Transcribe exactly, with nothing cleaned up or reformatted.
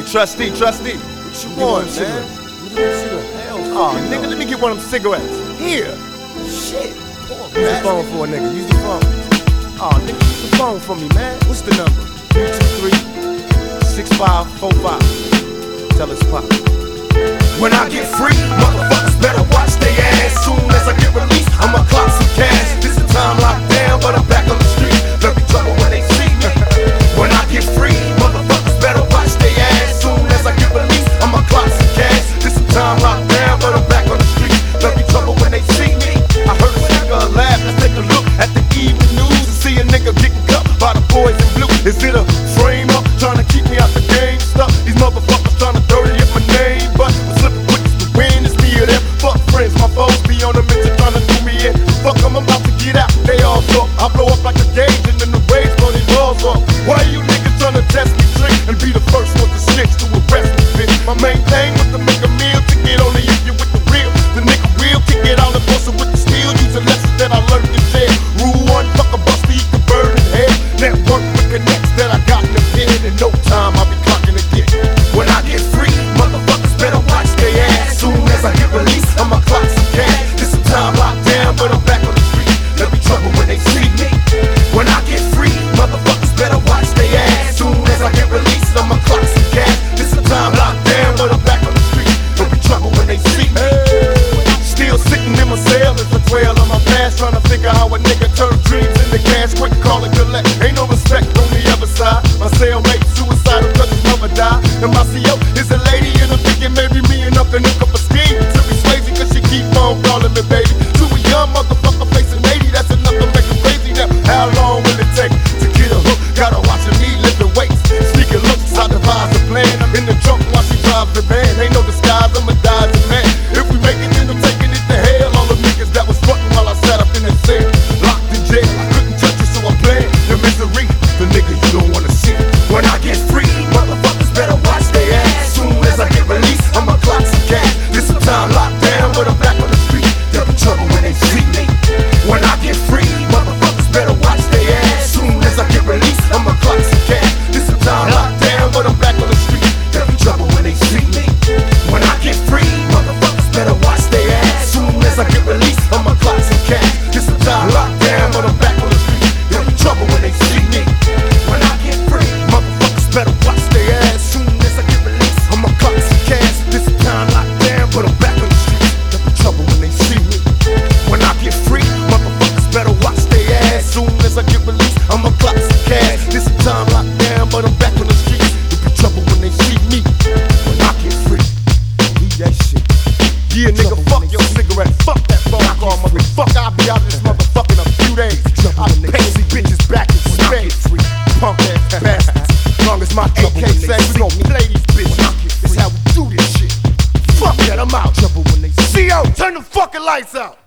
Hey, trustee, trustee, what you want, man? Oh, nigga, let me get one of them cigarettes. Here. Shit. Use the phone for a nigga. Use the phone. Oh, nigga, use the phone for me, man. What's the number? three two three, six five four five. Tell us pop. When I get free, motherfuckers better watch their ass. Soon as I get released, I'ma clock some cash. This is time locked down, but I'm back on the street. There'll be trouble when they see me. When I get free, motherfuckers better watch their ass. Soon as I get released, I'ma clock some cash. This is time locked down, but I'm back on the street. There'll be trouble when they see me. I heard a nigga laugh. Let's take a look at the evening news and see a nigga getting cut by the boys in blue. Is it a frame up trying to keep me out the game stuff? These motherfuckers trying to dirty up my name, but I'm slipping quick to win. It's me or them. Fuck friends, my foes be on the mission trying to do me in. Fuck 'em, I'm about to get out. They all talk. I blow up like a gauge and then the waves blow these balls off. Why you niggas trying to test me, trick, and be the first one to snitch to arrest me, bitch? My main thing was to make a meal to get on the if you with the real. The nigga real can get all the bustle with the steel. Use a lesson that I learned in jail. Rule one, fuck a buster, you can burn in hell. Network with connects that I got in the pen. In no time, I'll be clocking again. When I get free, motherfuckers better watch their ass. Soon as I get released, I'ma clock some cash. This is time locked down, but I'm back on the street. There'll be trouble when they see me. When I get free, motherfuckers better watch their ass. Soon as I get released, I'ma clock some cash. This is time locked down, but I'm back on the street. There'll be trouble when they see me. Still sitting in my cell as I dwell on my past, trying to figure how a nigga turn dreams into cash. Quick call it collect. Ain't no respect on the other side. My cellmate suicidal cause his mother died. And my C O is a lady and I'm thinking maybe me and up and hook up a scheme to be swayzy cause she keep on calling me baby. To a young motherfucker facing eighty, that's enough to make her crazy now. How long will it take to get a hook? Gotta watch me lifting weights, sneaking looks. I devise the plan. I'm in the trunk while she drives the van. Ain't no disguise, I'm a dodging man. If we make it, then I'm taking it to hell. All the niggas that was frontin' while I sat up in that cell, locked in jail. I couldn't touch it, so I'm playing the misery. The nigga you don't wanna see. When I get free, motherfuckers better watch their ass. Soon as I get released, I'ma clock some cash. This is time locked down, but I'm back on the street. There'll be trouble when they see me. When I get free, motherfuckers better watch their ass. Soon as I get released, I'ma clock some cash. This is time locked down, but I'm back on the street. There'll be trouble when they see me. When I get free, motherfuckers better watch their ass. Soon as I get released, I'ma clock some cash. This is time locked down, but I'm back on the street. There'll be trouble when they see me. When I get free, motherfuckers better watch their ass. Soon as I get released, I'ma clock some cash. This is time locked down, but I'm back on the street. There'll be trouble when they see me. When I get free, motherfuckers better watch their ass. Soon as I get released, I'ma clock some cash. This is time locked down, but I'm back on the street. There'll be trouble when they see me. When I get free, leave that shit. Yeah, nigga, fuck your cigarette, fuck that phone call, motherfucker. I'll be out of this motherfucker in a few days. I'll pay these bitches back in spades. Punk ass bastards. As long as my A K says we gon' play these bitches. It's how we do this shit. Fuck that, I'm out. C O, turn the fucking lights out.